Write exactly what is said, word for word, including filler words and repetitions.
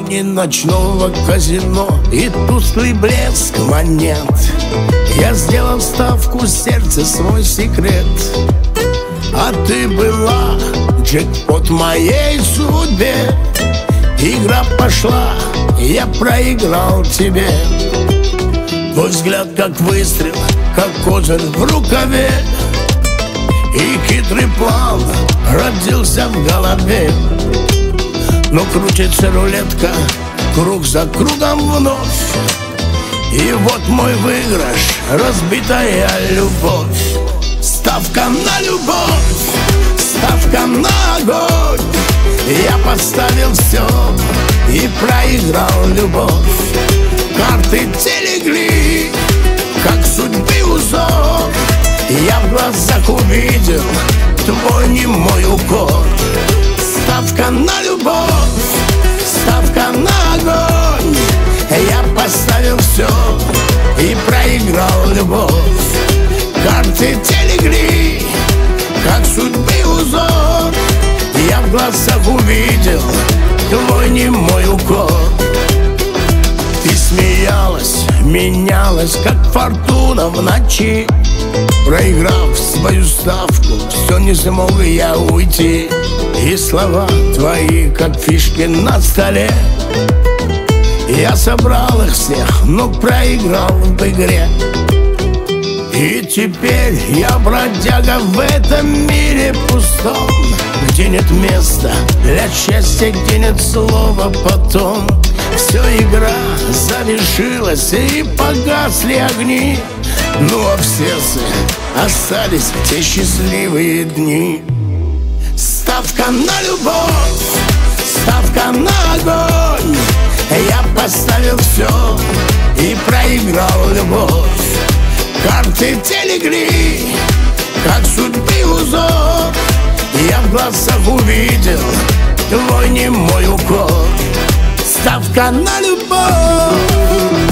Огни ночного казино и тусклый блеск монет. Я сделал ставку, сердце свой секрет. А ты была джекпот моей судьбе. Игра пошла, я проиграл тебе. Твой взгляд как выстрел, как козырь в рукаве. И хитрый план родился в голове. Но крутится рулетка круг за кругом вновь. И вот мой выигрыш, разбитая любовь. Ставка на любовь, ставка на огонь. Я поставил все и проиграл любовь. Карты те легли, как судьбы узор. Я в глазах увидел твой немой укор. Ставка на любовь, ставка на огонь. Я поставил все и проиграл любовь. Карты те легли, как судьбы узор. Я в глазах увидел твой немой укор. Ты смеялась, менялась, как фортуна в ночи. Проиграв свою ставку, все не смог я уйти. И слова твои, как фишки на столе. Я собрал их всех, но проиграл в игре. И теперь я бродяга в этом мире пустом, где нет места для счастья, где нет слова потом. Все, игра завершилась и погасли огни. Ну а в сердце остались те счастливые дни. Ставка на любовь, ставка на огонь. Я поставил все и проиграл любовь. Карты те легли, как судьбы узор. Я в глазах увидел твой немой укор. Ставка на любовь.